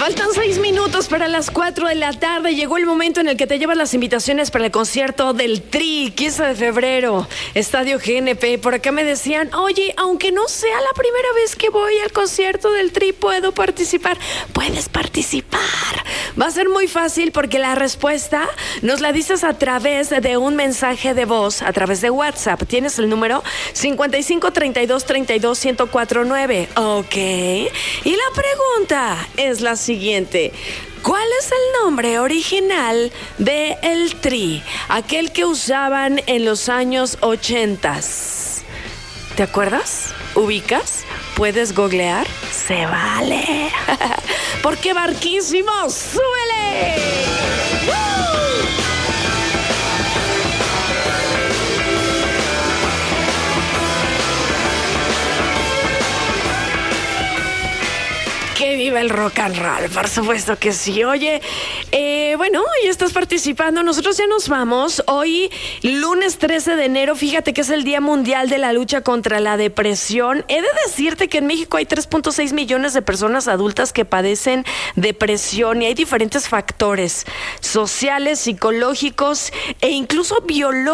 Faltan 6 minutos para las 4 de la tarde. Llegó el momento en el que te llevas las invitaciones para el concierto del Tri, 15 de febrero, Estadio GNP. Por acá me decían, oye, aunque no sea la primera vez que voy al concierto del Tri, ¿puedo participar? Puedes participar. Va a ser muy fácil porque la respuesta nos la dices a través de un mensaje de voz, a través de WhatsApp. Tienes el número 55 32 32 1049. Ok. Y la pregunta es la siguiente. ¿Cuál es el nombre original de el Tri? Aquel que usaban en los años 80. ¿Te acuerdas? ¿Ubicas? ¿Puedes googlear? ¡Se vale! ¡Porque Barquísimos! ¡Súbele! ¡Que viva el rock and roll! Por supuesto que sí. Oye, bueno, ya estás participando. Nosotros ya nos vamos. Hoy, lunes 13 de enero, fíjate que es el Día Mundial de la Lucha contra la Depresión. He de decirte que en México hay 3.6 millones de personas adultas que padecen depresión y hay diferentes factores sociales, psicológicos e incluso biológicos